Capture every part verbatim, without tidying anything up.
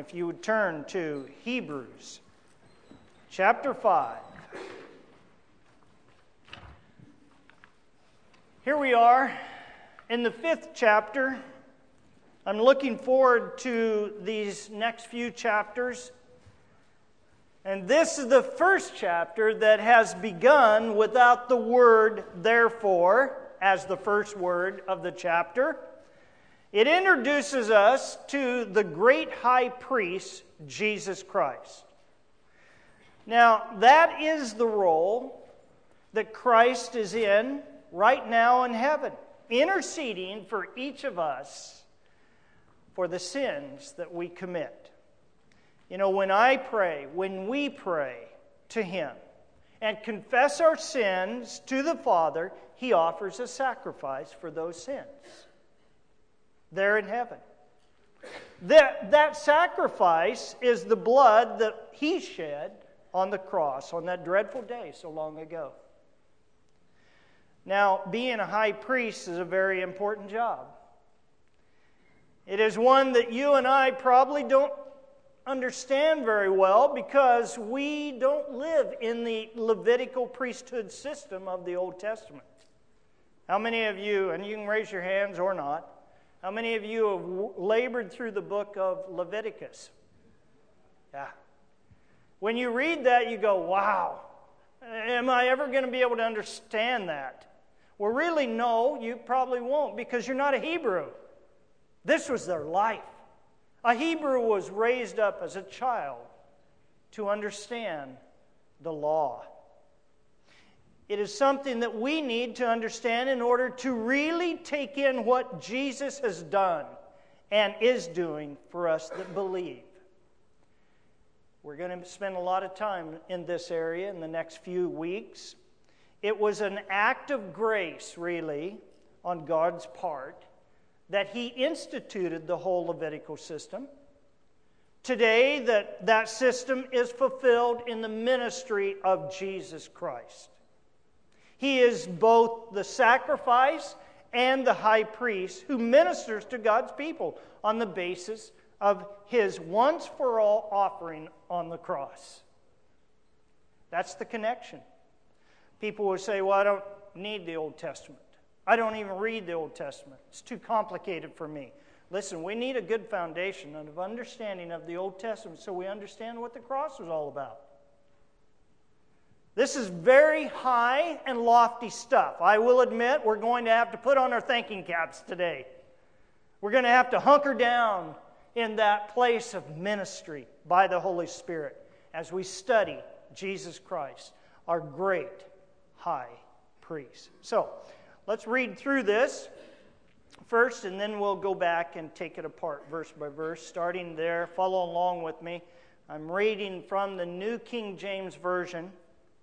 if you would turn to Hebrews chapter five. Here we are in the fifth chapter. I'm looking forward to these next few chapters. And this is the first chapter that has begun without the word therefore as the first word of the chapter. It introduces us to the great high priest, Jesus Christ. Now, that is the role that Christ is in right now in heaven, interceding for each of us for the sins that we commit. You know, when I pray, when we pray to Him and confess our sins to the Father, He offers a sacrifice for those sins there in heaven. That, that sacrifice is the blood that He shed on the cross on that dreadful day so long ago. Now, being a high priest is a very important job. It is one that you and I probably don't understand very well because we don't live in the Levitical priesthood system of the Old Testament. How many of you, and you can raise your hands or not, how many of you have labored through the book of Leviticus? Yeah. When you read that, you go, wow, am I ever going to be able to understand that? Well, really, no, you probably won't because you're not a Hebrew. This was their life. A Hebrew was raised up as a child to understand the law. It is something that we need to understand in order to really take in what Jesus has done and is doing for us that believe. We're going to spend a lot of time in this area in the next few weeks. It was an act of grace, really, on God's part, that He instituted the whole Levitical system. Today, that, that system is fulfilled in the ministry of Jesus Christ. He is both the sacrifice and the high priest who ministers to God's people on the basis of His once-for-all offering on the cross. That's the connection. People will say, well, I don't need the Old Testament. I don't even read the Old Testament. It's too complicated for me. Listen, we need a good foundation of understanding of the Old Testament so we understand what the cross was all about. This is very high and lofty stuff. I will admit we're going to have to put on our thinking caps today. We're going to have to hunker down in that place of ministry by the Holy Spirit as we study Jesus Christ, our great high priest. So, let's read through this first, and then we'll go back and take it apart verse by verse. Starting there, follow along with me. I'm reading from the New King James Version.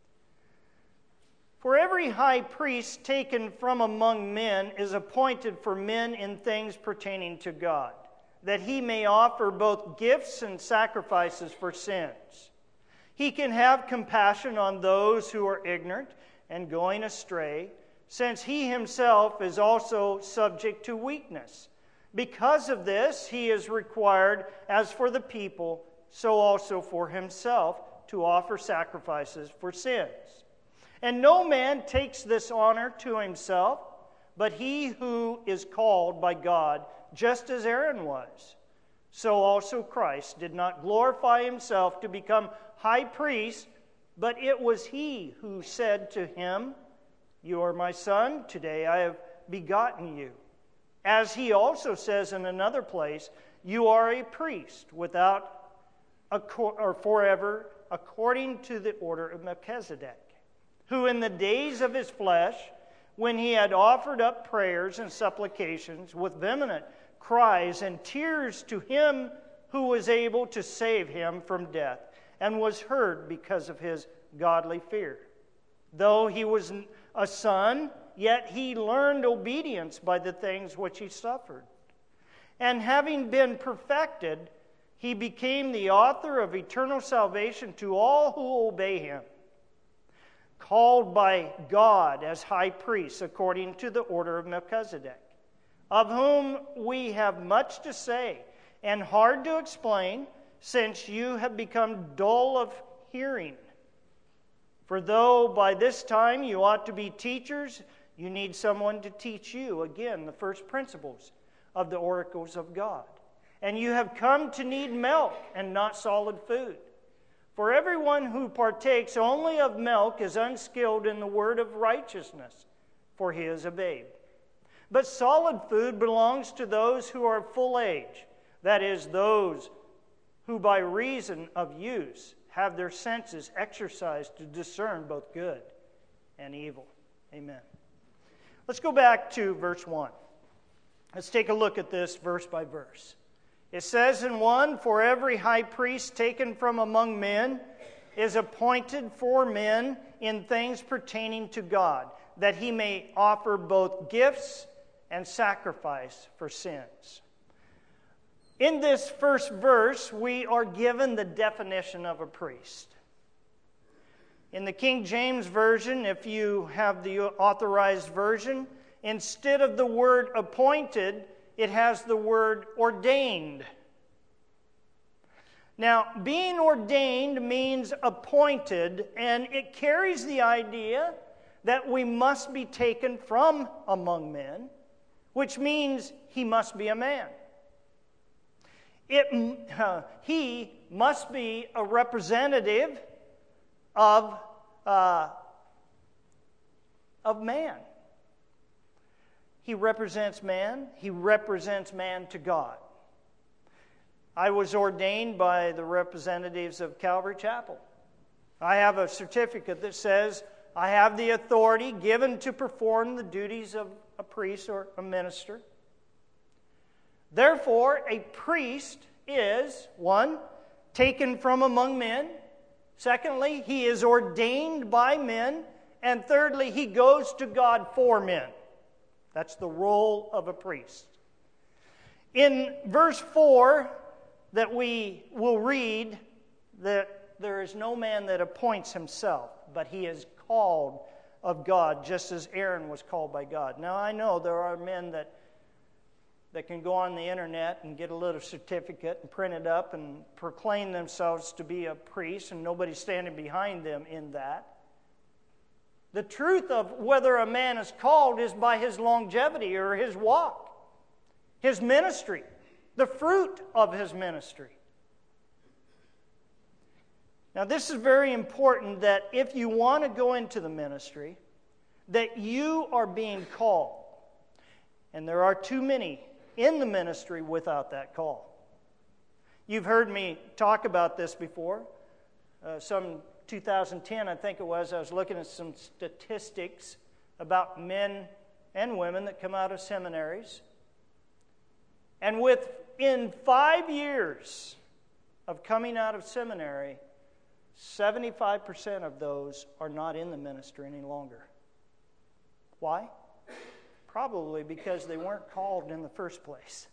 For every high priest taken from among men is appointed for men in things pertaining to God, that he may offer both gifts and sacrifices for sins. He can have compassion on those who are ignorant and going astray, since he himself is also subject to weakness. Because of this, he is required, as for the people, so also for himself, to offer sacrifices for sins. And no man takes this honor to himself, but he who is called by God, just as Aaron was. So also Christ did not glorify himself to become high priest, but it was he who said to him, You are my son, today I have begotten you. As he also says in another place, You are a priest without or forever, according to the order of Melchizedek, who in the days of his flesh, when he had offered up prayers and supplications with vehement cries and tears to him who was able to save him from death, and was heard because of his godly fear. Though he was a son, yet he learned obedience by the things which he suffered. And having been perfected, he became the author of eternal salvation to all who obey him, called by God as high priest according to the order of Melchizedek, of whom we have much to say and hard to explain, since you have become dull of hearing. For though by this time you ought to be teachers, you need someone to teach you, again, the first principles of the oracles of God. And you have come to need milk and not solid food. For everyone who partakes only of milk is unskilled in the word of righteousness, for he is a babe. But solid food belongs to those who are full age, that is, those who by reason of use have their senses exercised to discern both good and evil. Amen. Let's go back to verse one. Let's take a look at this verse by verse. It says in one, for every high priest taken from among men is appointed for men in things pertaining to God, that he may offer both gifts and sacrifice for sins. In this first verse, we are given the definition of a priest. In the King James Version, if you have the authorized version, instead of the word appointed, it has the word ordained. Now, being ordained means appointed, and it carries the idea that we must be taken from among men, which means he must be a man. It, uh, he must be a representative of, uh, of man. He represents man. He represents man to God. I was ordained by the representatives of Calvary Chapel. I have a certificate that says I have the authority given to perform the duties of a priest or a minister. Therefore, a priest is, one, taken from among men. Secondly, he is ordained by men. And thirdly, he goes to God for men. That's the role of a priest. In verse four that we will read, that there is no man that appoints himself, but he is called of God, just as Aaron was called by God. Now, I know there are men that that can go on the internet and get a little certificate and print it up and proclaim themselves to be a priest, and nobody's standing behind them in that. The truth of whether a man is called is by his longevity or his walk, his ministry, the fruit of his ministry. Now, this is very important, that if you want to go into the ministry, that you are being called. And there are too many in the ministry without that call. You've heard me talk about this before. Uh, some two thousand ten, I think it was, I was looking at some statistics about men and women that come out of seminaries. And within five years of coming out of seminary, seventy-five percent of those are not in the ministry any longer. Why? Probably because they weren't called in the first place.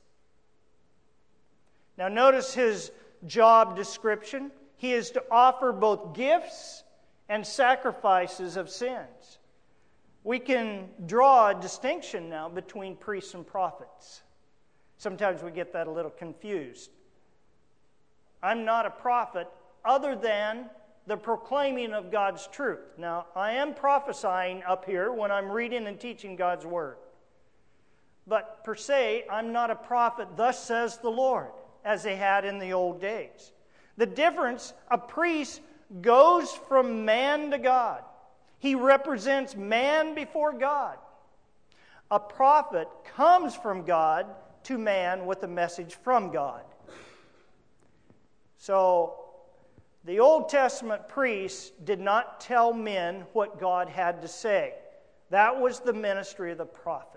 Now notice his job description. He is to offer both gifts and sacrifices of sins. We can draw a distinction now between priests and prophets. Sometimes we get that a little confused. I'm not a prophet other than the proclaiming of God's truth. Now, I am prophesying up here when I'm reading and teaching God's Word. But per se, I'm not a prophet, thus says the Lord, as they had in the old days. The difference, a priest goes from man to God. He represents man before God. A prophet comes from God to man with a message from God. So, the Old Testament priests did not tell men what God had to say. That was the ministry of the prophet.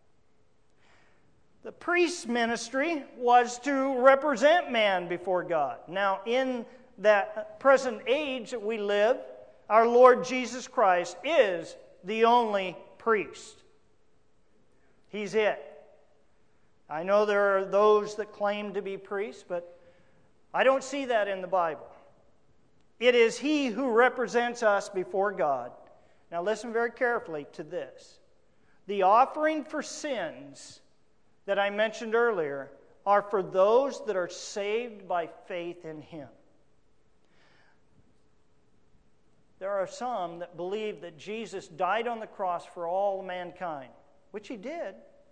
The priest's ministry was to represent man before God. Now, in that present age that we live, our Lord Jesus Christ is the only priest. He's it. I know there are those that claim to be priests, but I don't see that in the Bible. It is He who represents us before God. Now listen very carefully to this. The offering for sins that I mentioned earlier are for those that are saved by faith in Him. There are some that believe that Jesus died on the cross for all mankind, which He did,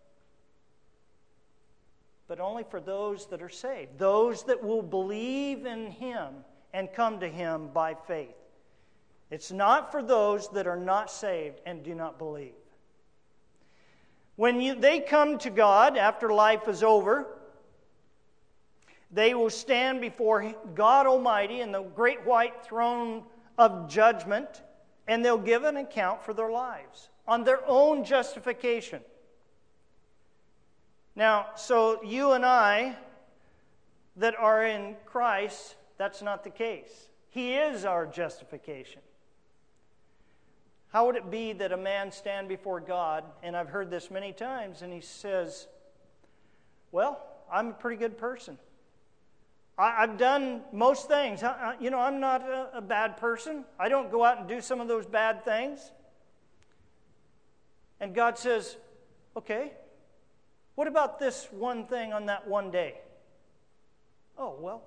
but only for those that are saved, those that will believe in Him and come to Him by faith. It's not for those that are not saved and do not believe. When you, they come to God after life is over, they will stand before God Almighty in the great white throne of judgment, and they'll give an account for their lives on their own justification. Now, so you and I that are in Christ, that's not the case. He is our justification. How would it be that a man stand before God, and I've heard this many times, and he says, well, I'm a pretty good person. I, I've done most things. I, I, you know, I'm not a, a bad person. I don't go out and do some of those bad things. And God says, okay, what about this one thing on that one day? Oh, well,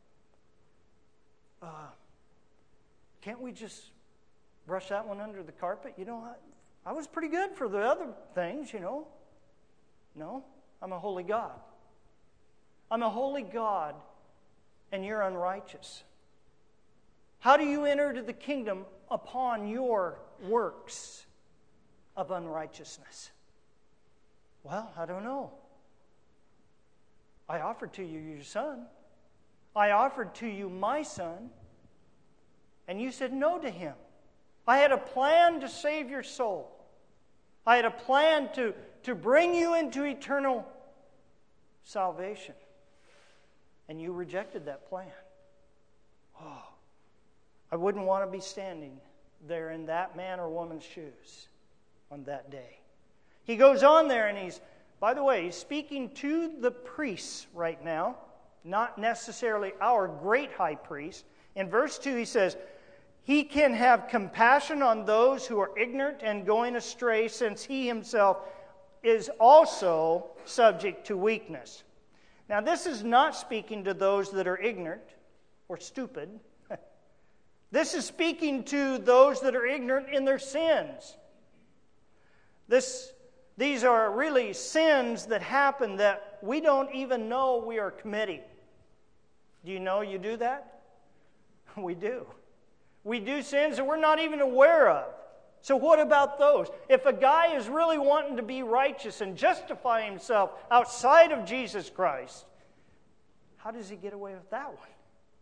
uh, can't we just brush that one under the carpet? You know, I, I was pretty good for the other things, you know. No, I'm a holy God. I'm a holy God, and you're unrighteous. How do you enter to the kingdom upon your works of unrighteousness? Well, I don't know. I offered to you your son. I offered to you my son, and you said no to him. I had a plan to save your soul. I had a plan to, to bring you into eternal salvation. And you rejected that plan. Oh, I wouldn't want to be standing there in that man or woman's shoes on that day. He goes on there and he's, by the way, he's speaking to the priests right now, not necessarily our great high priest. In verse two he says, He can have compassion on those who are ignorant and going astray, since He Himself is also subject to weakness. Now, this is not speaking to those that are ignorant or stupid. This is speaking to those that are ignorant in their sins. This, these are really sins that happen that we don't even know we are committing. Do you know you do that? We do. We do sins that we're not even aware of. So what about those? If a guy is really wanting to be righteous and justify himself outside of Jesus Christ, how does he get away with that one?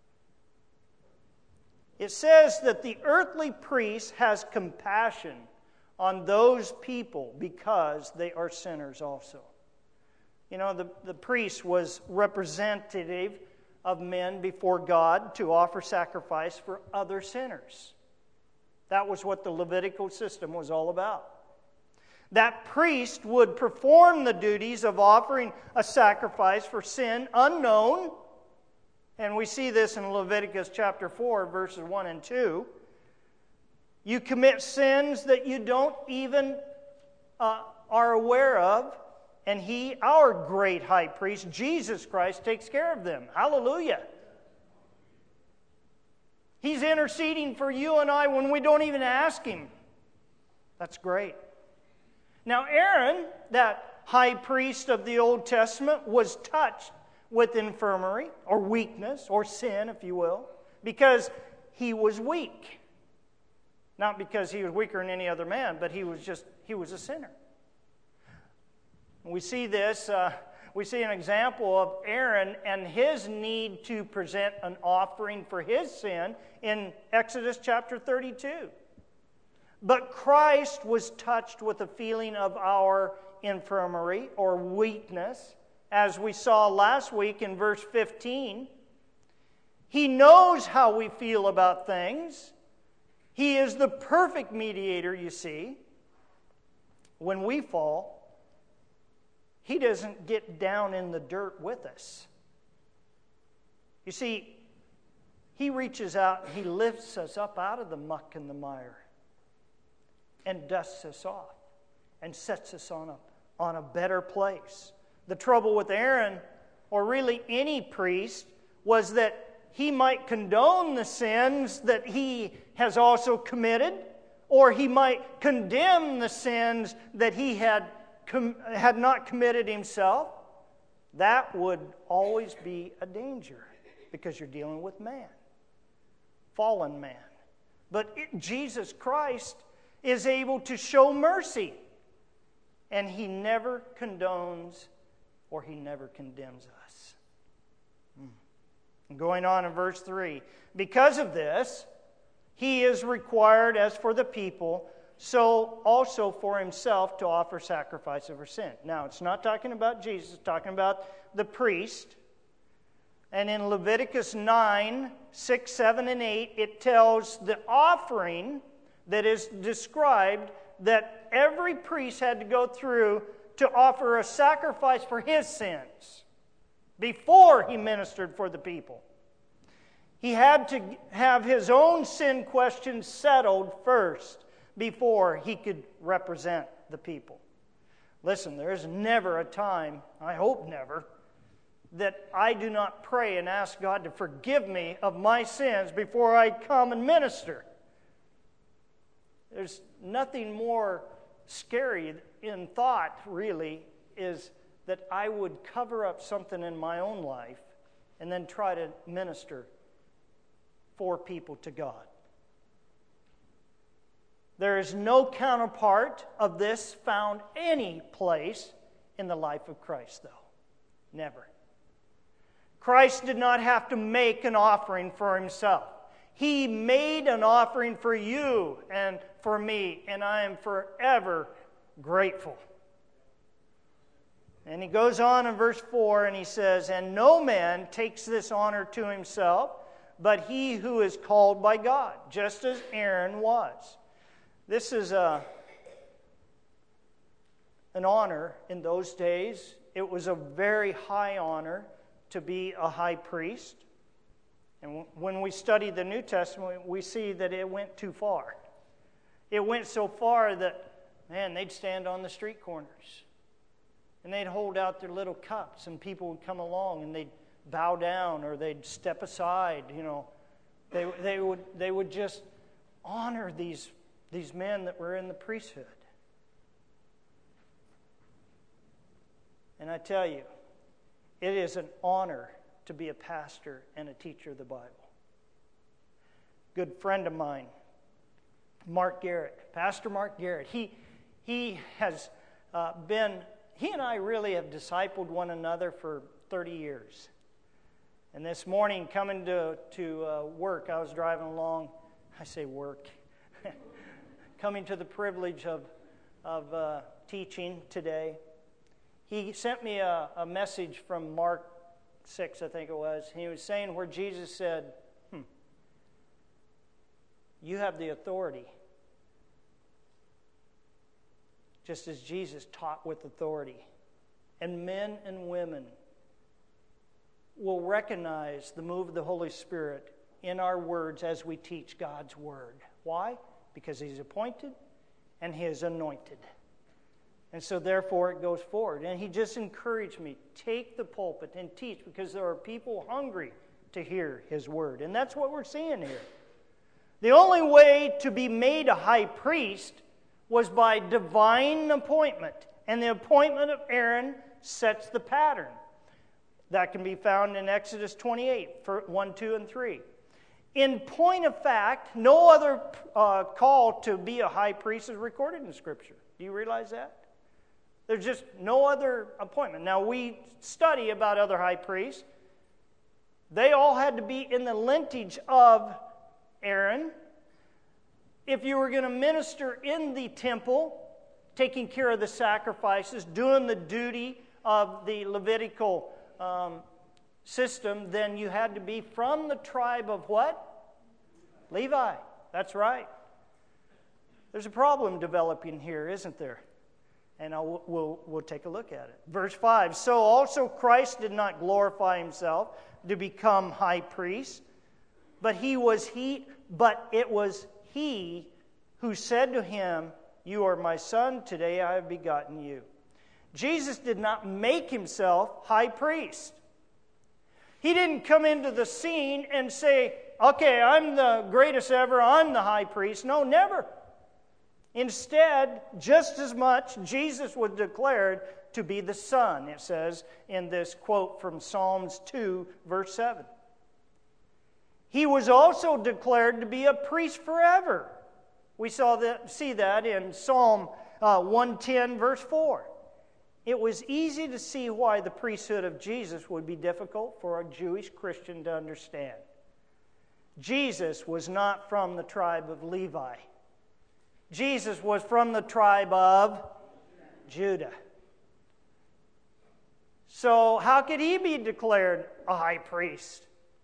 It says that the earthly priest has compassion on those people because they are sinners also. You know, the, the priest was representative of men before God to offer sacrifice for other sinners. That was what the Levitical system was all about. That priest would perform the duties of offering a sacrifice for sin unknown, and we see this in Leviticus chapter four, verses one and two. You commit sins that you don't even uh, are aware of, and He, our great high priest, Jesus Christ, takes care of them. Hallelujah. He's interceding for you and I when we don't even ask Him. That's great. Now Aaron, that high priest of the Old Testament, was touched with infirmity or weakness or sin, if you will, because he was weak. Not because he was weaker than any other man, but he was just, he was a sinner. We see this, uh, we see an example of Aaron and his need to present an offering for his sin in Exodus chapter thirty-two. But Christ was touched with a feeling of our infirmity or weakness, as we saw last week in verse fifteen. He knows how we feel about things. He is the perfect mediator, you see. When we fall, He doesn't get down in the dirt with us. You see, He reaches out and He lifts us up out of the muck and the mire and dusts us off and sets us on a, on a better place. The trouble with Aaron or really any priest, was that he might condone the sins that he has also committed, or he might condemn the sins that he had, com- had not committed himself. That would always be a danger, because you're dealing with man, fallen man. But it, Jesus Christ is able to show mercy, and he never condones or he never condemns us. Hmm. Going on in verse three, because of this, he is required, as for the people, so also for himself, to offer sacrifice for sin. Now, it's not talking about Jesus, it's talking about the priest. And in Leviticus nine, six, seven, and eight, it tells the offering that is described that every priest had to go through to offer a sacrifice for his sins before he ministered for the people. He had to have his own sin questions settled first before he could represent the people. Listen, there is never a time, I hope never, that I do not pray and ask God to forgive me of my sins before I come and minister. There's nothing more scary in thought, really, is that I would cover up something in my own life and then try to minister for people to God. There is no counterpart of this found any place in the life of Christ, though. Never. Christ did not have to make an offering for himself. He made an offering for you and for me, and I am forever grateful. And he goes on in verse four, and he says, "And no man takes this honor to himself, but he who is called by God, just as Aaron was." This is a, an honor in those days. It was a very high honor to be a high priest. And when we study the New Testament, we see that it went too far. It went so far that, man, they'd stand on the street corners. And they'd hold out their little cups, and people would come along, and they'd bow down, or they'd step aside, you know. They, they, would, they would just honor these, these men that were in the priesthood. And I tell you, it is an honor to be a pastor and a teacher of the Bible. Good friend of mine, Mark Garrett, Pastor Mark Garrett, he, he has uh, been, he and I really have discipled one another for thirty years. And this morning, coming to, to uh, work, I was driving along, I say work, coming to the privilege of, of uh, teaching today. He sent me a, a message from Mark six, I think it was. He was saying where Jesus said, hmm, you have the authority. Just as Jesus taught with authority. And men and women will recognize the move of the Holy Spirit in our words as we teach God's Word. Why? Because He's appointed and He is anointed. And so therefore it goes forward. And he just encouraged me, take the pulpit and teach, because there are people hungry to hear his word. And that's what we're seeing here. The only way to be made a high priest was by divine appointment. And the appointment of Aaron sets the pattern. That can be found in Exodus twenty-eight, one, two, and three. In point of fact, no other uh, call to be a high priest is recorded in Scripture. Do you realize that? There's just no other appointment. Now, we study about other high priests. They all had to be in the lineage of Aaron. If you were going to minister in the temple, taking care of the sacrifices, doing the duty of the Levitical um, system, then you had to be from the tribe of what? Levi. That's right. There's a problem developing here, isn't there? And I'll, we'll, we'll take a look at it. Verse five, so also Christ did not glorify himself to become high priest, but he was he, but it was he who said to him, you are my son, today I have begotten you. Jesus did not make himself high priest. He didn't come into the scene and say, okay, I'm the greatest ever, I'm the high priest. No, never. Instead, just as much, Jesus was declared to be the Son, it says in this quote from Psalms two, verse seven. He was also declared to be a priest forever. We saw that, see that in Psalm uh, one ten, verse four. It was easy to see why the priesthood of Jesus would be difficult for a Jewish Christian to understand. Jesus was not from the tribe of Levi. Jesus was from the tribe of Judah. So how could he be declared a high priest?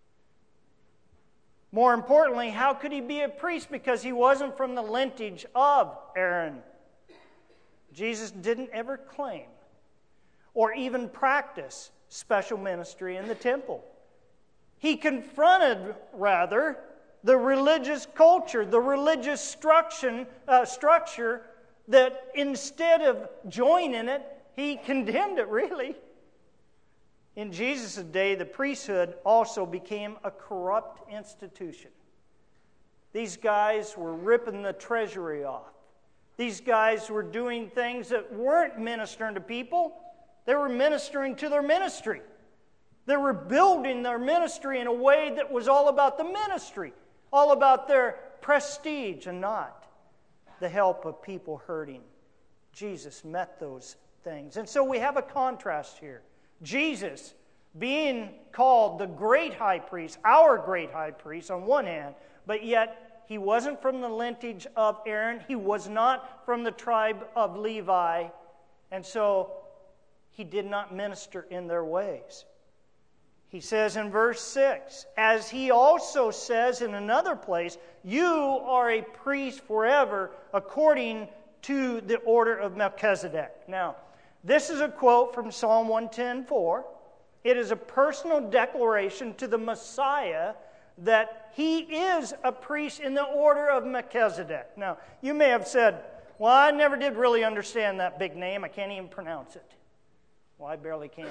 More importantly, how could he be a priest? Because he wasn't from the lineage of Aaron. Jesus didn't ever claim or even practice special ministry in the temple. He confronted, rather, the religious culture, the religious structure, uh, structure that instead of joining it, he condemned it, really. In Jesus' day, the priesthood also became a corrupt institution. These guys were ripping the treasury off. These guys were doing things that weren't ministering to people. They were ministering to their ministry. They were building their ministry in a way that was all about the ministry, all about their prestige and not the help of people hurting. Jesus met those things. And so we have a contrast here. Jesus being called the great high priest, our great high priest on one hand, but yet he wasn't from the lineage of Aaron. He was not from the tribe of Levi. And so he did not minister in their ways. He says in verse six, as he also says in another place, you are a priest forever according to the order of Melchizedek. Now, this is a quote from Psalm one ten four. It is a personal declaration to the Messiah that he is a priest in the order of Melchizedek. Now, you may have said, well, I never did really understand that big name. I can't even pronounce it. Well, I barely can.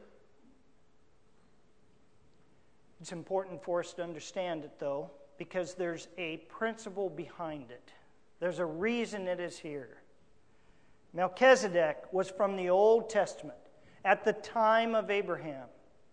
It's important for us to understand it, though, because there's a principle behind it. There's a reason it is here. Melchizedek was from the Old Testament at the time of Abraham.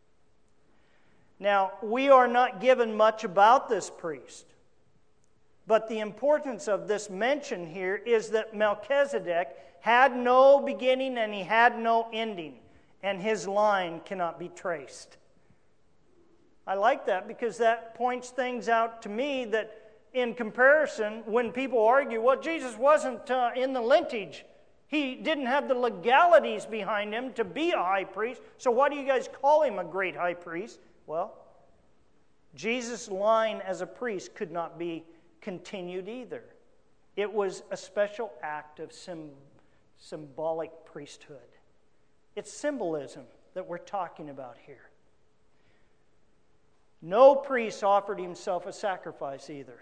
Now, we are not given much about this priest, but the importance of this mention here is that Melchizedek had no beginning and he had no ending, and his line cannot be traced. I like that because that points things out to me that in comparison, when people argue, well, Jesus wasn't uh, in the lineage. He didn't have the legalities behind him to be a high priest, so why do you guys call him a great high priest? Well, Jesus' line as a priest could not be continued either. It was a special act of sim- symbolic priesthood. It's symbolism that we're talking about here. No priest offered himself a sacrifice either.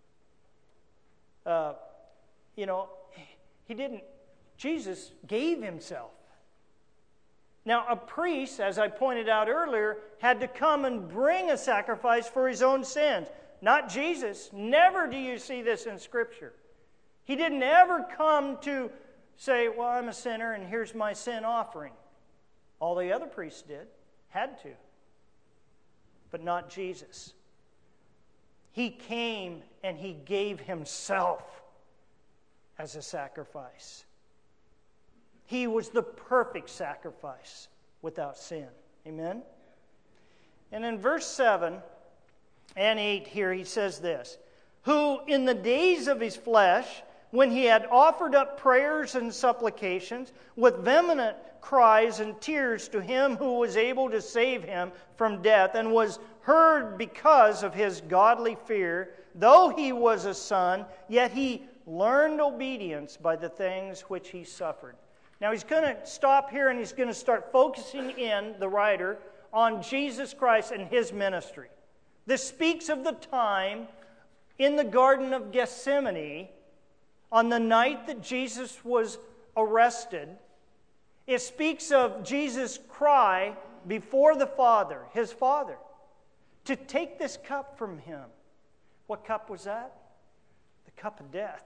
Uh, you know, he didn't. Jesus gave himself. Now, a priest, as I pointed out earlier, had to come and bring a sacrifice for his own sins. Not Jesus. Never do you see this in Scripture. He didn't ever come to say, well, I'm a sinner and here's my sin offering. All the other priests did, had to. But not Jesus. He came and he gave himself as a sacrifice. He was the perfect sacrifice without sin. Amen? And in verse seven and eight here he says this, who in the days of his flesh, when he had offered up prayers and supplications with vehement cries and tears to him who was able to save him from death, and was heard because of his godly fear, though he was a son, yet he learned obedience by the things which he suffered. Now he's going to stop here and he's going to start focusing in, the writer, on Jesus Christ and his ministry. This speaks of the time in the Garden of Gethsemane on the night that Jesus was arrested. It speaks of Jesus' cry, before the Father, his Father, to take this cup from him. What cup was that? The cup of death.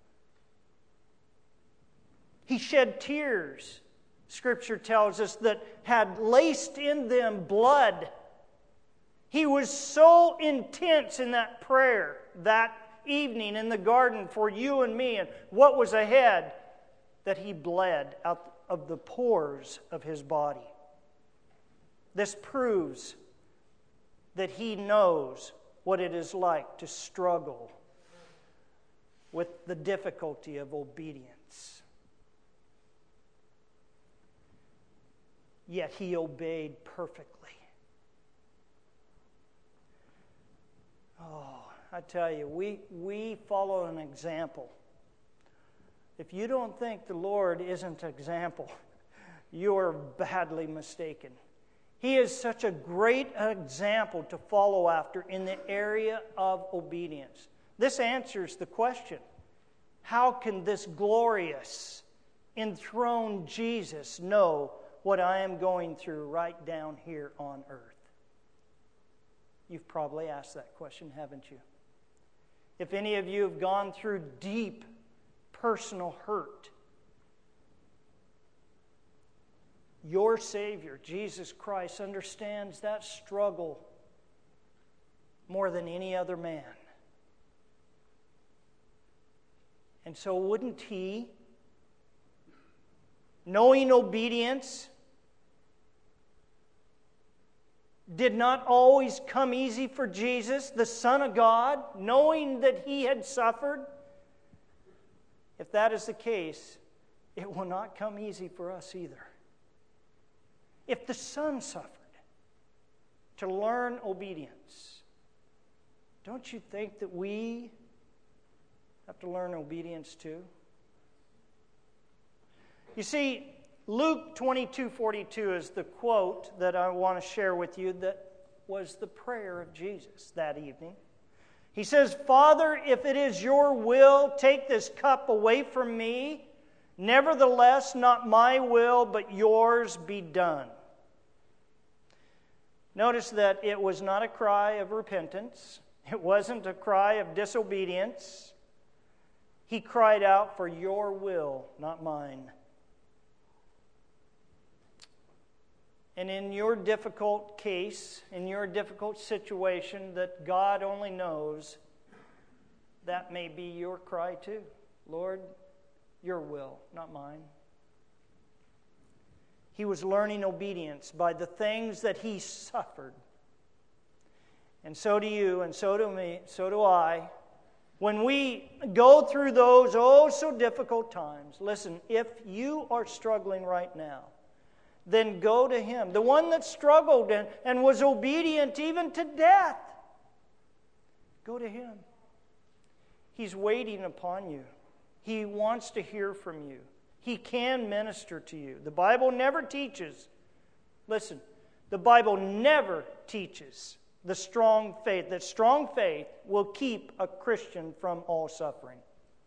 He shed tears, Scripture tells us, that had laced in them blood. He was so intense in that prayer that evening in the garden for you and me and what was ahead that he bled out of the pores of his body. This proves that he knows what it is like to struggle with the difficulty of obedience. Yet he obeyed perfectly. Oh, I tell you, we, we follow an example. If you don't think the Lord isn't an example, you are badly mistaken. He is such a great example to follow after in the area of obedience. This answers the question, how can this glorious, enthroned Jesus know what I am going through right down here on earth? You've probably asked that question, haven't you? If any of you have gone through deep personal hurt, your Savior, Jesus Christ, understands that struggle more than any other man. And so wouldn't He, knowing obedience did not always come easy for Jesus, the Son of God, knowing that He had suffered, if that is the case, it will not come easy for us either. If the Son suffered to learn obedience, don't you think that we have to learn obedience too? You see, Luke twenty-two forty-two is the quote that I want to share with you that was the prayer of Jesus that evening. He says, "Father, if it is your will, take this cup away from me. Nevertheless, not my will, but yours be done." Notice that it was not a cry of repentance. It wasn't a cry of disobedience. He cried out for your will, not mine. And in your difficult case, in your difficult situation that God only knows, that may be your cry too. Lord, your will, not mine. He was learning obedience by the things that he suffered. And so do you, and so do me, so do I. When we go through those oh so difficult times, listen, if you are struggling right now, then go to Him. The one that struggled and, and was obedient even to death. Go to Him. He's waiting upon you. He wants to hear from you. He can minister to you. The Bible never teaches, listen, the Bible never teaches the strong faith, that strong faith will keep a Christian from all suffering.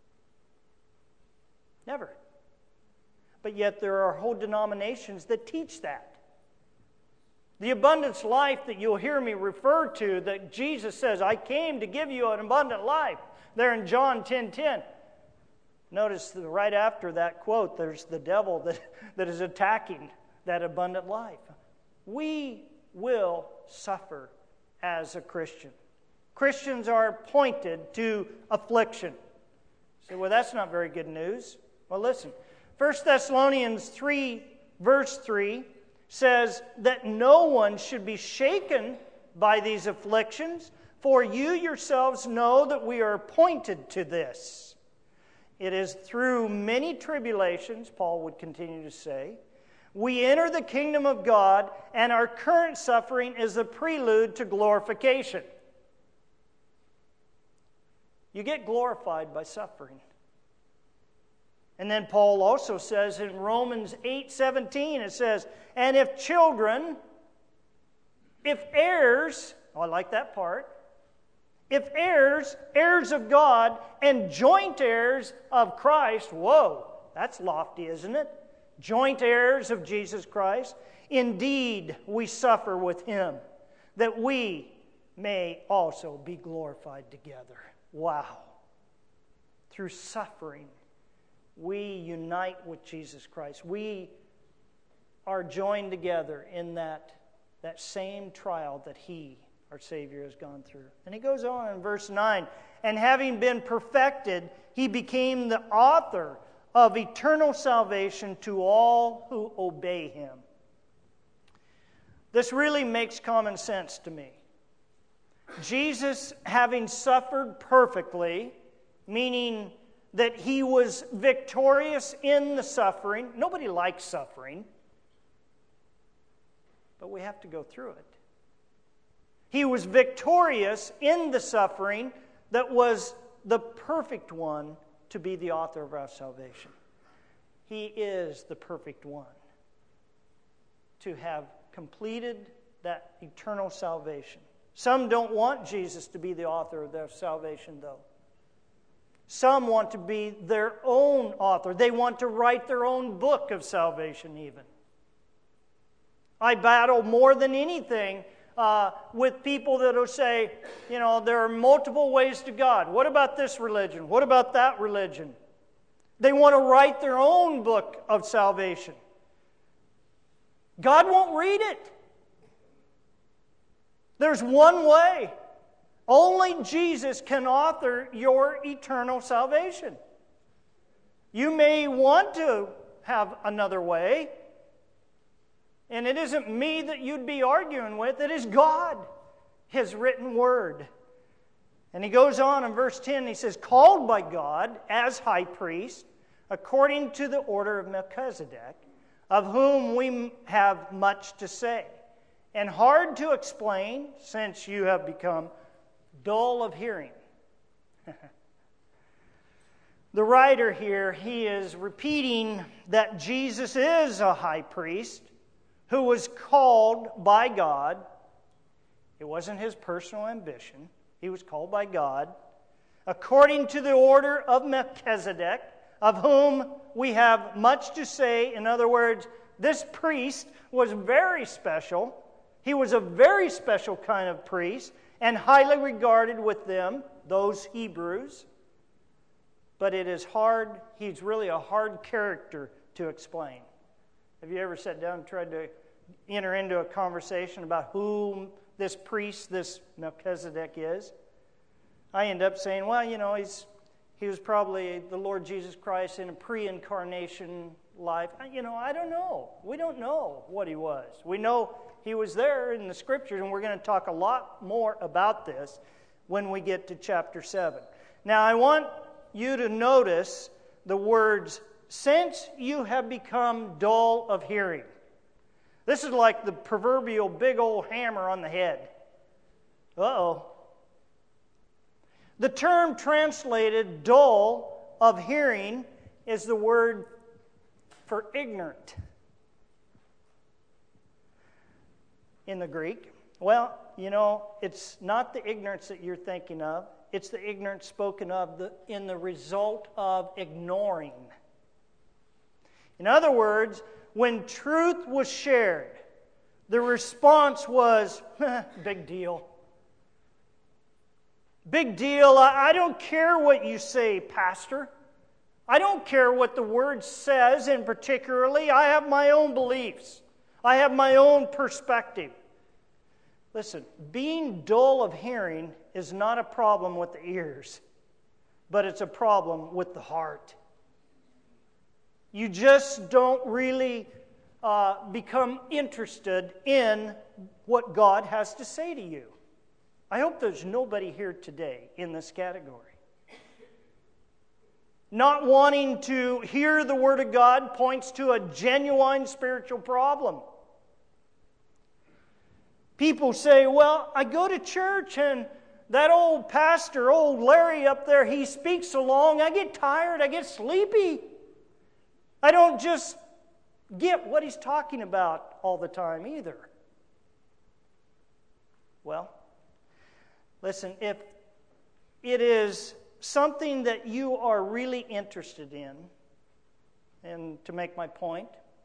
Never. But yet there are whole denominations that teach that. The abundance life that you'll hear me refer to, that Jesus says, I came to give you an abundant life, there in John ten ten. Notice that right after that quote, there's the devil that, that is attacking that abundant life. We will suffer as a Christian. Christians are appointed to affliction. So, well, that's not very good news. Well, listen. First Thessalonians three, verse three, says that no one should be shaken by these afflictions, for you yourselves know that we are appointed to this. It is through many tribulations, Paul would continue to say, we enter the kingdom of God, and our current suffering is a prelude to glorification. You get glorified by suffering. And then Paul also says in Romans eight seventeen, it says, and if children, if heirs, oh, I like that part, if heirs, heirs of God, and joint heirs of Christ, whoa, that's lofty, isn't it? joint heirs of Jesus Christ, indeed we suffer with him, that we may also be glorified together. Wow. Through suffering, we unite with Jesus Christ. We are joined together in that, that same trial that he, our Savior, has gone through. And he goes on in verse nine, and having been perfected, he became the author of eternal salvation to all who obey him. This really makes common sense to me. Jesus, having suffered perfectly, meaning that he was victorious in the suffering. Nobody likes suffering, but we have to go through it. He was victorious in the suffering that was the perfect one to be the author of our salvation. He is the perfect one to have completed that eternal salvation. Some don't want Jesus to be the author of their salvation, though. Some want to be their own author. They want to write their own book of salvation, even. I battle more than anything uh, with people that will say, you know, there are multiple ways to God. What about this religion? What about that religion? They want to write their own book of salvation. God won't read it. There's one way. Only Jesus can author your eternal salvation. You may want to have another way, and it isn't me that you'd be arguing with, it is God, His written word. And he goes on in verse ten, he says, called by God as high priest, according to the order of Melchizedek, of whom we have much to say, and hard to explain, since you have become dull of hearing. The writer here, he is repeating that Jesus is a high priest who was called by God. It wasn't his personal ambition. He was called by God according to the order of Melchizedek, of whom we have much to say. In other words, this priest was very special. He was a very special kind of priest and highly regarded with them, those Hebrews. But it is hard, he's really a hard character to explain. Have you ever sat down and tried to enter into a conversation about who this priest, this Melchizedek is? I end up saying, well, you know, he's he was probably the Lord Jesus Christ in a pre-incarnation life. You know, I don't know. We don't know what he was. We know he was there in the Scriptures, and we're going to talk a lot more about this when we get to chapter seven. Now, I want you to notice the words, since you have become dull of hearing. This is like the proverbial big old hammer on the head. Uh-oh. The term translated dull of hearing is the word for ignorant in the Greek. Well, you know, it's not the ignorance that you're thinking of. It's the ignorance spoken of the, in the result of ignoring. In other words, when truth was shared, the response was, big deal. Big deal. I don't care what you say, Pastor. I don't care what the Word says in particularly. I have my own beliefs. I have my own perspective. Listen, being dull of hearing is not a problem with the ears, but it's a problem with the heart. You just don't really uh, become interested in what God has to say to you. I hope there's nobody here today in this category. Not wanting to hear the Word of God points to a genuine spiritual problem. People say, well, I go to church and that old pastor, old Larry up there, he speaks so long, I get tired, I get sleepy. I don't just get what he's talking about all the time either. Well, listen, if it is something that you are really interested in, and to make my point,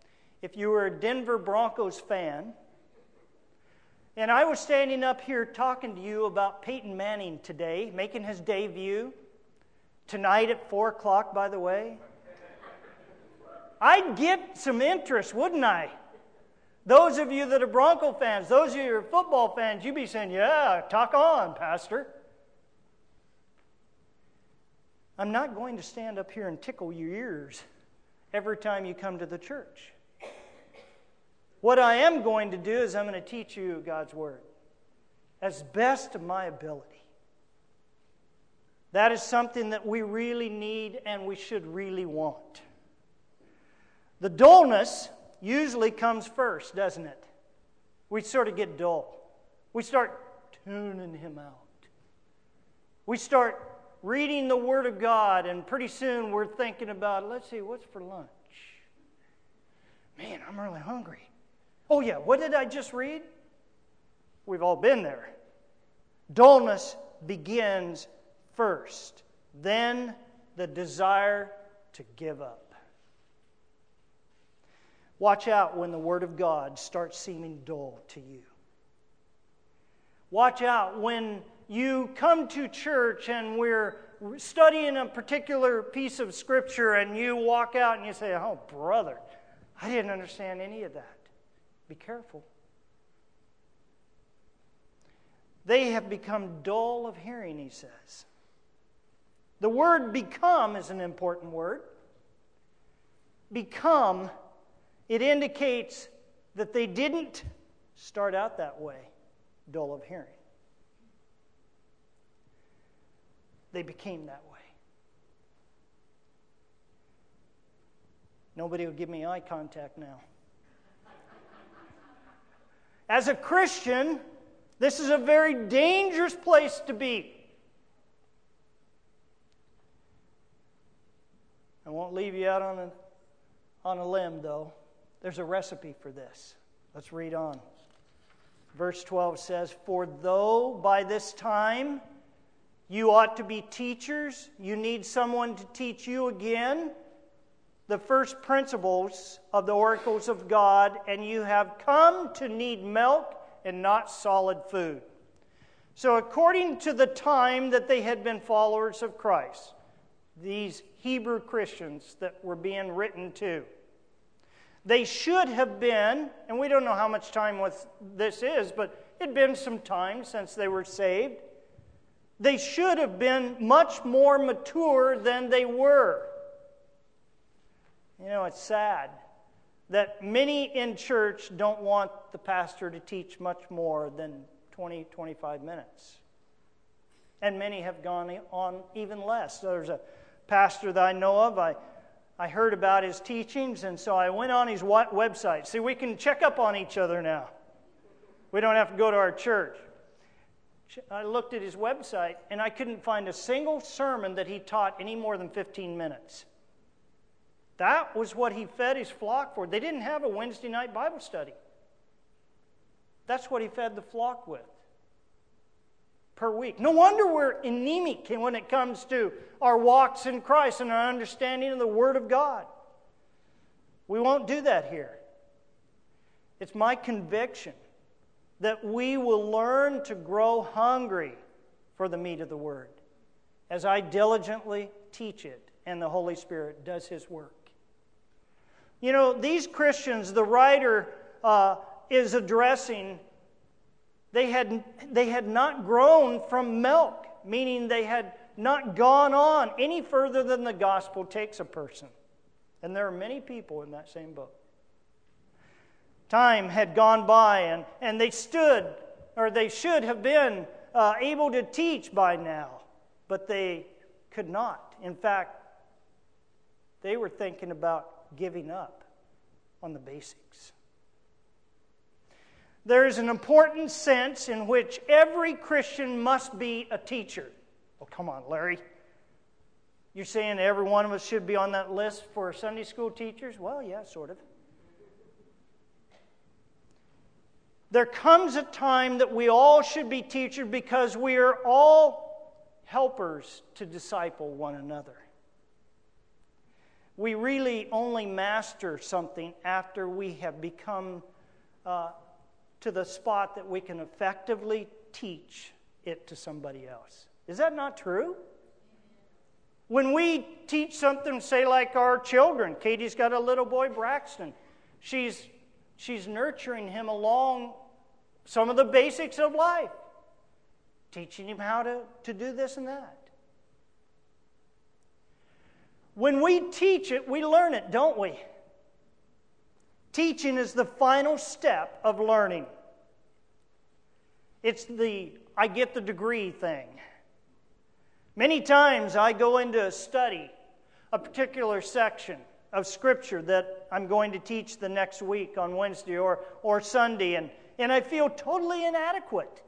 if you were a Denver Broncos fan, and I was standing up here talking to you about Peyton Manning today, making his debut, tonight at four o'clock, by the way, I'd get some interest, wouldn't I? Those of you that are Bronco fans, those of you that are football fans, you'd be saying, yeah, talk on, Pastor. I'm not going to stand up here and tickle your ears every time you come to the church. What I am going to do is I'm going to teach you God's Word as best of my ability. That is something that we really need and we should really want. The dullness usually comes first, doesn't it? We sort of get dull. We start tuning Him out. We start reading the Word of God, and pretty soon we're thinking about, let's see, what's for lunch? Man, I'm really hungry. Oh yeah, what did I just read? We've all been there. Dullness begins first, then the desire to give up. Watch out when the Word of God starts seeming dull to you. Watch out when you come to church and we're studying a particular piece of Scripture and you walk out and you say, oh, brother, I didn't understand any of that. Be careful. They have become dull of hearing, he says. The word become is an important word. Become, it indicates that they didn't start out that way, dull of hearing. They became that way. Nobody will give me eye contact now. As a Christian, this is a very dangerous place to be. I won't leave you out on a, on a limb, though. There's a recipe for this. Let's read on. Verse twelve says, for though by this time you ought to be teachers, you need someone to teach you again the first principles of the oracles of God, and you have come to need milk and not solid food. So according to the time that they had been followers of Christ, these Hebrew Christians that were being written to, they should have been, and we don't know how much time with this is, but it had been some time since they were saved. They should have been much more mature than they were. You know, it's sad that many in church don't want the pastor to teach much more than twenty, twenty-five minutes. And many have gone on even less. There's a pastor that I know of. I, I heard about his teachings, and so I went on his website. See, we can check up on each other now. We don't have to go to our church. I looked at his website, and I couldn't find a single sermon that he taught any more than fifteen minutes. That was what he fed his flock for. They didn't have a Wednesday night Bible study. That's what he fed the flock with per week. No wonder we're anemic when it comes to our walks in Christ and our understanding of the Word of God. We won't do that here. It's my conviction that we will learn to grow hungry for the meat of the Word as I diligently teach it and the Holy Spirit does His work. You know, these Christians, the writer uh, is addressing, they had, they had not grown from milk, meaning they had not gone on any further than the gospel takes a person. And there are many people in that same boat. Time had gone by, and, and they stood, or they should have been uh, able to teach by now, but they could not. In fact, they were thinking about giving up on the basics. There is an important sense in which every Christian must be a teacher. Oh, come on, Larry. You're saying every one of us should be on that list for Sunday school teachers? Well, yeah, sort of. There comes a time that we all should be teachers because we are all helpers to disciple one another. We really only master something after we have become uh, to the spot that we can effectively teach it to somebody else. Is that not true? When we teach something, say like our children, Katie's got a little boy, Braxton. She's, she's nurturing him along some of the basics of life, teaching him how to, to do this and that. When we teach it, we learn it, don't we? Teaching is the final step of learning. It's the I get the degree thing. Many times I go into a study, a particular section of Scripture that I'm going to teach the next week on Wednesday or, or Sunday, and, and I feel totally inadequate.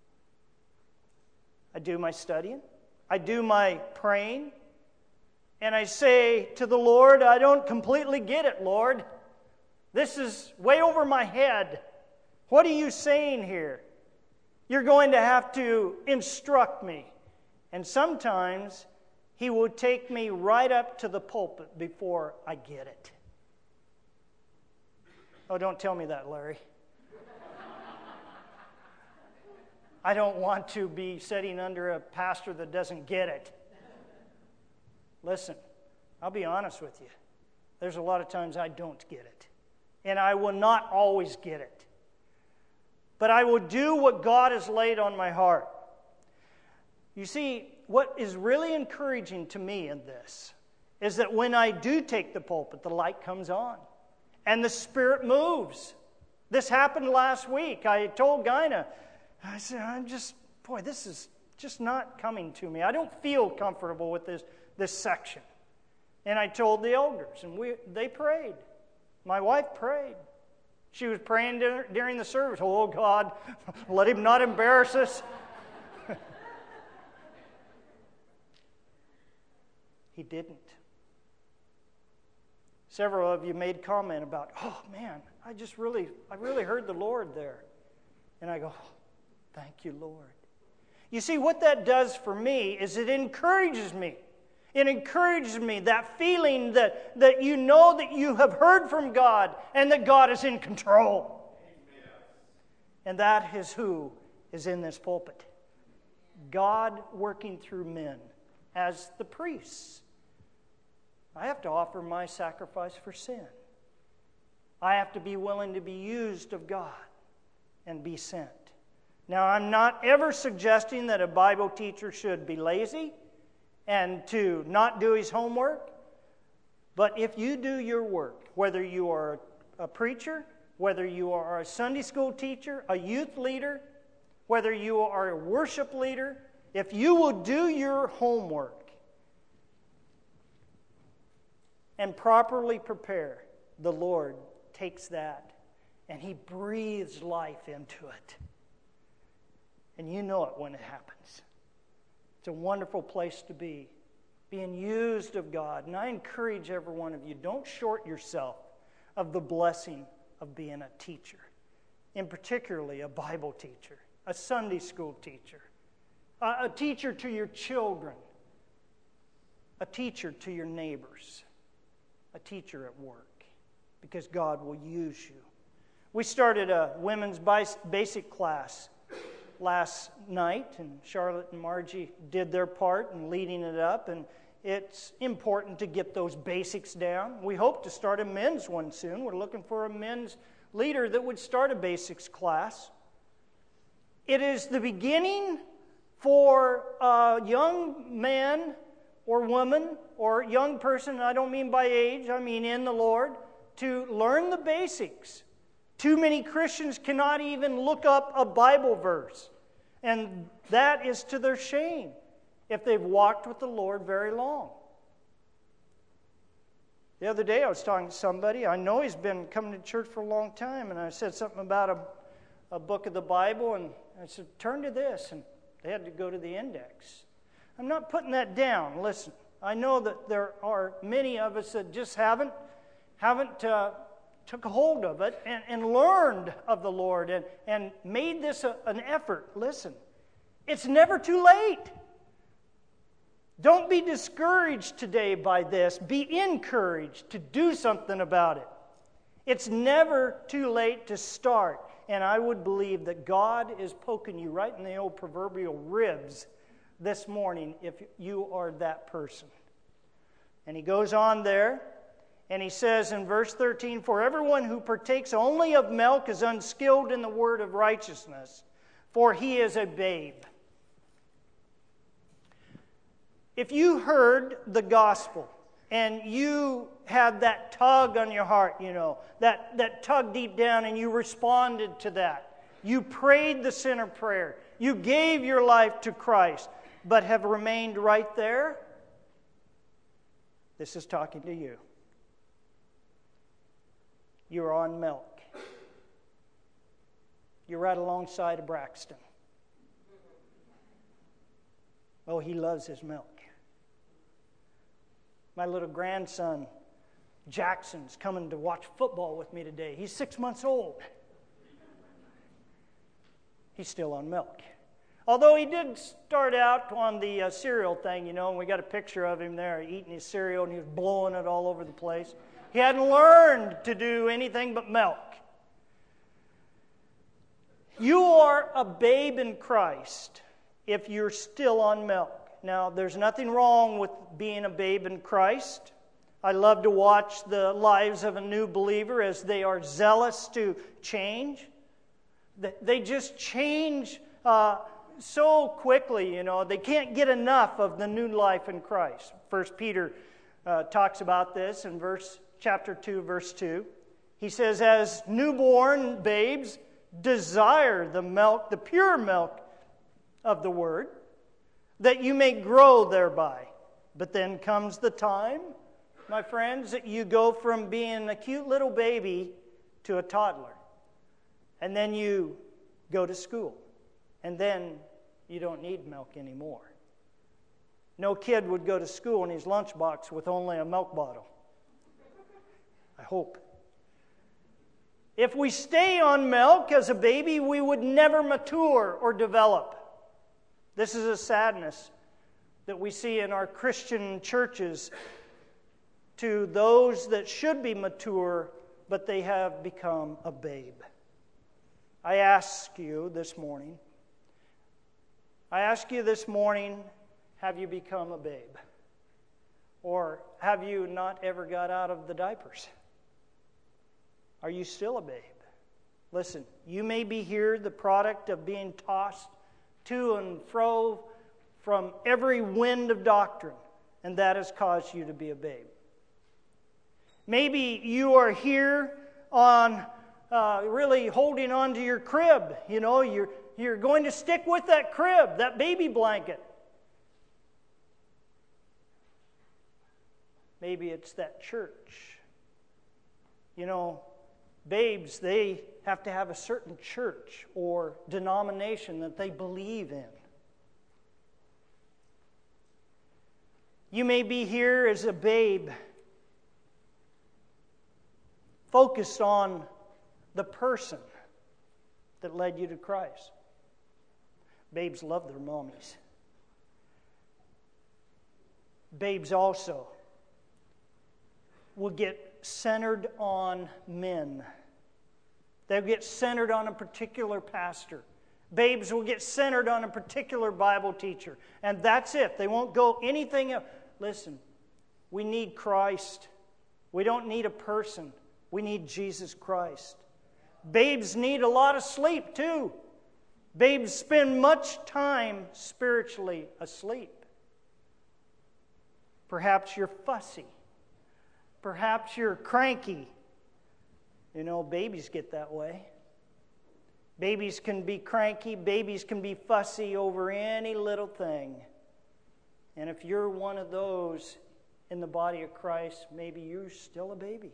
I do my studying, I do my praying, and I say to the Lord, I don't completely get it, Lord. This is way over my head. What are you saying here? You're going to have to instruct me. And sometimes He will take me right up to the pulpit before I get it. Oh, don't tell me that, Larry. I don't want to be sitting under a pastor that doesn't get it. Listen, I'll be honest with you. There's a lot of times I don't get it. And I will not always get it. But I will do what God has laid on my heart. You see, what is really encouraging to me in this is that when I do take the pulpit, the light comes on and the Spirit moves. This happened last week. I told Gina, I said, I'm just, boy, this is just not coming to me. I don't feel comfortable with this, this section. And I told the elders, and we they prayed. My wife prayed. She was praying during the service. Oh, God, let Him not embarrass us. He didn't. Several of you made comment about, oh, man, I just really, I really heard the Lord there. And I go, oh, thank you, Lord. You see, what that does for me is it encourages me. It encourages me, that feeling that, that you know that you have heard from God and that God is in control. Amen. And that is who is in this pulpit. God working through men as the priests. I have to offer my sacrifice for sin. I have to be willing to be used of God and be sent. Now, I'm not ever suggesting that a Bible teacher should be lazy and to not do his homework. But if you do your work, whether you are a preacher, whether you are a Sunday school teacher, a youth leader, whether you are a worship leader, if you will do your homework and properly prepare, the Lord takes that and He breathes life into it. And you know it when it happens. It's a wonderful place to be, being used of God. And I encourage every one of you, don't short yourself of the blessing of being a teacher, and particularly a Bible teacher, a Sunday school teacher, a teacher to your children, a teacher to your neighbors, a teacher at work, because God will use you. We started a women's basic class last night, and Charlotte and Margie did their part in leading it up, and it's important to get those basics down. We hope to start a men's one soon. We're looking for a men's leader that would start a basics class. It is the beginning for a young man or woman or young person, and I don't mean by age, I mean in the Lord, to learn the basics. Too many Christians cannot even look up a Bible verse, and that is to their shame if they've walked with the Lord very long. The other day I was talking to somebody. I know he's been coming to church for a long time, and I said something about a, a book of the Bible, and I said, turn to this, and they had to go to the index. I'm not putting that down. Listen, I know that there are many of us that just haven't, haven't uh, took a hold of it and, and learned of the Lord and, and made this a, an effort. Listen, it's never too late. Don't be discouraged today by this. Be encouraged to do something about it. It's never too late to start. And I would believe that God is poking you right in the old proverbial ribs this morning if you are that person. And he goes on there, and he says in verse thirteen, "For everyone who partakes only of milk is unskilled in the word of righteousness, for he is a babe." If you heard the gospel and you had that tug on your heart, you know, that, that tug deep down, and you responded to that, you prayed the sinner prayer, you gave your life to Christ, but have remained right there, this is talking to you. You're on milk. You're right alongside of Braxton. Oh, he loves his milk. My little grandson, Jackson's coming to watch football with me today. He's six months old. He's still on milk. Although he did start out on the uh, cereal thing, you know, and we got a picture of him there eating his cereal, and he was blowing it all over the place. He hadn't learned to do anything but milk. You are a babe in Christ if you're still on milk. Now, there's nothing wrong with being a babe in Christ. I love to watch the lives of a new believer as they are zealous to change. They just change uh, so quickly, you know. They can't get enough of the new life in Christ. First Peter uh, talks about this in verse chapter two, verse two. He says, "As newborn babes, desire the milk, the pure milk of the word, that you may grow thereby." But then comes the time, my friends, that you go from being a cute little baby to a toddler. And then you go to school. And then you don't need milk anymore. No kid would go to school in his lunchbox with only a milk bottle. I hope. If we stay on milk as a baby, we would never mature or develop. This is a sadness that we see in our Christian churches to those that should be mature, but they have become a babe. I ask you this morning, I ask you this morning, have you become a babe? Or have you not ever got out of the diapers? Are you still a babe? Listen, you may be here the product of being tossed to and fro from every wind of doctrine, and that has caused you to be a babe. Maybe you are here on uh, really holding on to your crib. You know, you're, you're going to stick with that crib, that baby blanket. Maybe it's that church. You know, babes, they have to have a certain church or denomination that they believe in. You may be here as a babe, focused on the person that led you to Christ. Babes love their mommies. Babes also will get centered on men. They'll get centered on a particular pastor. Babes will get centered on a particular Bible teacher. And that's it. They won't go anything else. Listen, we need Christ. We don't need a person. We need Jesus Christ. Babes need a lot of sleep too. Babes spend much time spiritually asleep. Perhaps you're fussy. Perhaps you're cranky. You know, babies get that way. Babies can be cranky. Babies can be fussy over any little thing. And if you're one of those in the body of Christ, maybe you're still a baby.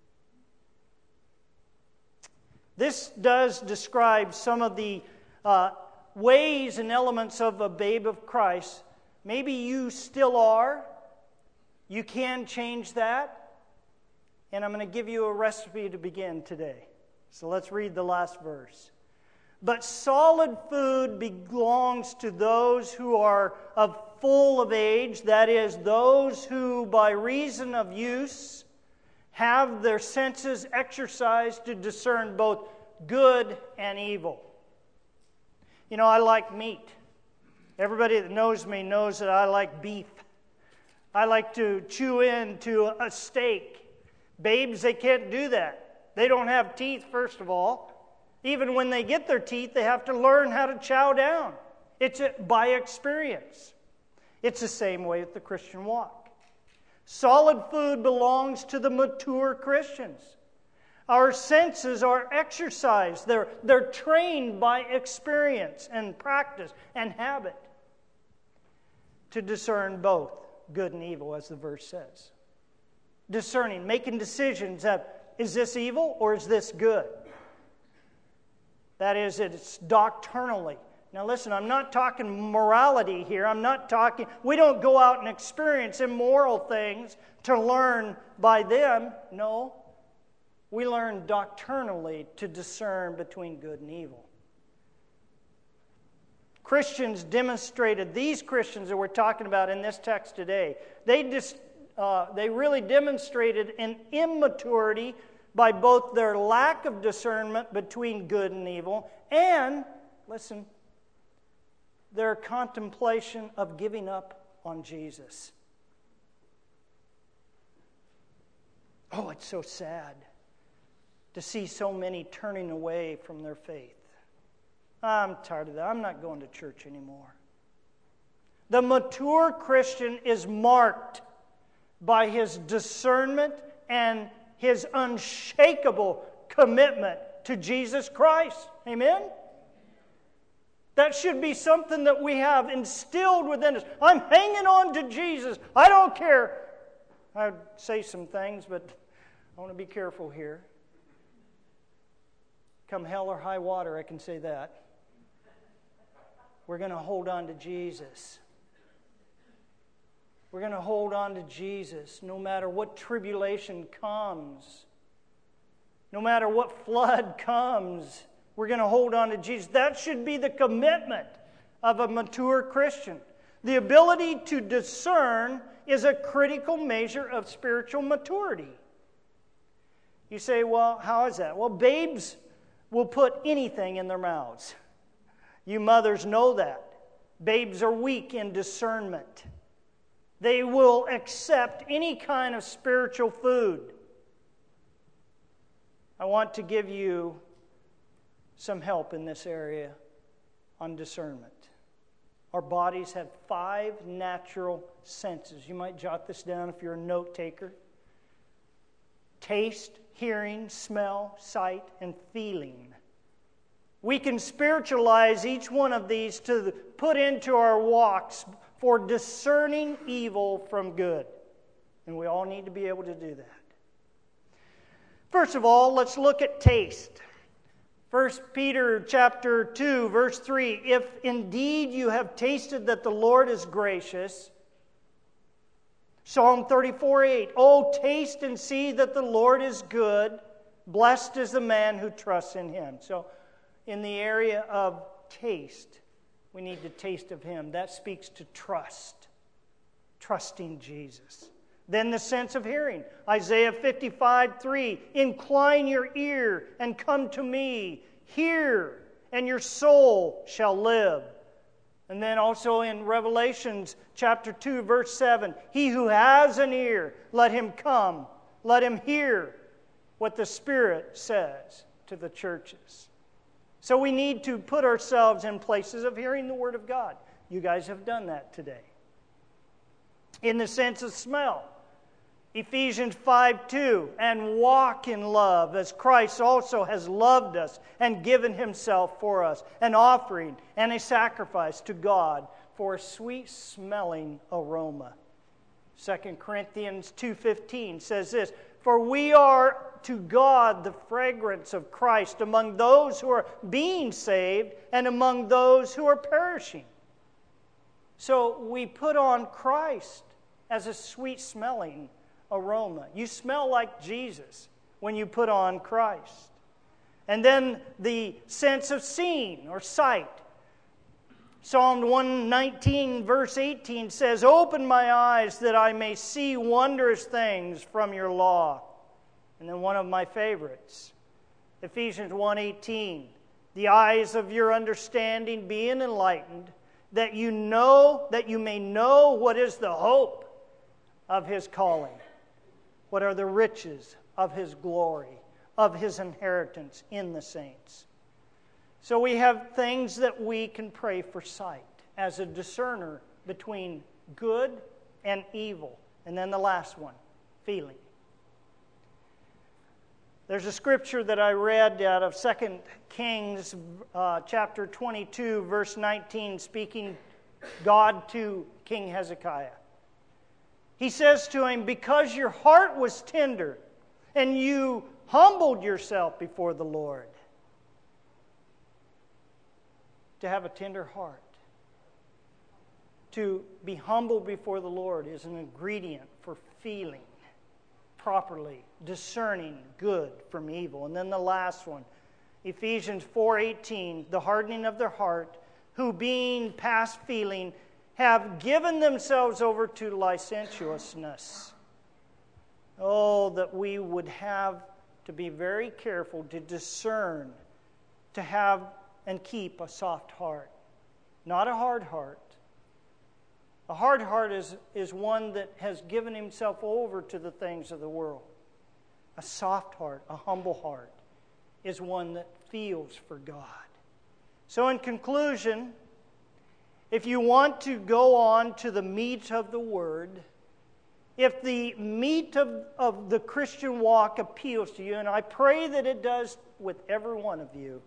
This does describe some of the uh, ways and elements of a babe of Christ. Maybe you still are. You can change that. And I'm going to give you a recipe to begin today. So let's read the last verse. "But solid food belongs to those who are of full of age, that is, those who by reason of use have their senses exercised to discern both good and evil. You know, I like meat. Everybody that knows me knows that I like beef. I like to chew into a steak. Babes, they can't do that. They don't have teeth, first of all. Even when they get their teeth, they have to learn how to chow down. It's by experience. It's the same way with the Christian walk. Solid food belongs to the mature Christians. Our senses are exercised. They're, they're trained by experience and practice and habit to discern both good and evil, as the verse says. Discerning, making decisions of, is this evil or is this good? That is, it's doctrinally. Now listen, I'm not talking morality here. I'm not talking, we don't go out and experience immoral things to learn by them. No. We learn doctrinally to discern between good and evil. Christians demonstrated, these Christians that we're talking about in this text today, they, dis, uh, they really demonstrated an immaturity by both their lack of discernment between good and evil and, listen, their contemplation of giving up on Jesus. Oh, it's so sad to see so many turning away from their faith. I'm tired of that. I'm not going to church anymore. The mature Christian is marked by his discernment and his unshakable commitment to Jesus Christ. Amen? That should be something that we have instilled within us. I'm hanging on to Jesus. I don't care. I would say some things, but I want to be careful here. Come hell or high water, I can say that. We're going to hold on to Jesus. We're going to hold on to Jesus no matter what tribulation comes. No matter what flood comes, we're going to hold on to Jesus. That should be the commitment of a mature Christian. The ability to discern is a critical measure of spiritual maturity. You say, well, how is that? Well, babes will put anything in their mouths. You mothers know that. Babes are weak in discernment. They will accept any kind of spiritual food. I want to give you some help in this area on discernment. Our bodies have five natural senses. You might jot this down if you're a note taker. Taste, hearing, smell, sight, and feeling. We can spiritualize each one of these to put into our walks for discerning evil from good. And we all need to be able to do that. First of all, let's look at taste. First Peter chapter two, verse three. If indeed you have tasted that the Lord is gracious. Psalm thirty-four eight. Oh, taste and see that the Lord is good. Blessed is the man who trusts in Him. So, in the area of taste, we need to taste of Him. That speaks to trust. Trusting Jesus. Then the sense of hearing. Isaiah fifty-five three. Incline your ear and come to me. Hear, and your soul shall live. And then also in Revelations chapter two, verse seven. He who has an ear, let him come. Let him hear what the Spirit says to the churches. So we need to put ourselves in places of hearing the Word of God. You guys have done that today. In the sense of smell. Ephesians five two, and walk in love as Christ also has loved us and given Himself for us, an offering and a sacrifice to God for a sweet-smelling aroma. Second Corinthians two fifteen says this, for we are to God the fragrance of Christ among those who are being saved and among those who are perishing. So we put on Christ as a sweet-smelling aroma. You smell like Jesus when you put on Christ. And then the sense of seeing or sight. Psalm one nineteen, verse eighteen says, "Open my eyes that I may see wondrous things from your law." And then one of my favorites, Ephesians one eighteen, "The eyes of your understanding being enlightened, that you know, that you may know what is the hope of his calling, what are the riches of his glory, of his inheritance in the saints." So we have things that we can pray for sight as a discerner between good and evil. And then the last one, feeling. There's a scripture that I read out of Second Kings uh, chapter twenty-two, verse nineteen, speaking God to King Hezekiah. He says to him, "Because your heart was tender and you humbled yourself before the Lord." To have a tender heart, to be humble before the Lord, is an ingredient for feeling properly, discerning good from evil. And then the last one, Ephesians four eighteen, "The hardening of their heart, who being past feeling, have given themselves over to licentiousness." Oh, that we would have to be very careful to discern, to have and keep a soft heart, not a hard heart. A hard heart is, is one that has given himself over to the things of the world. A soft heart, a humble heart, is one that feels for God. So in conclusion, if you want to go on to the meat of the Word, if the meat of, of the Christian walk appeals to you, and I pray that it does with every one of you,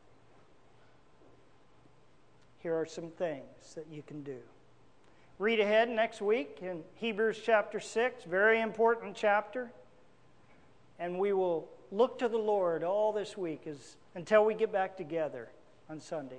here are some things that you can do. Read ahead next week in Hebrews chapter six, very important chapter. And we will look to the Lord all this week as, until we get back together on Sunday.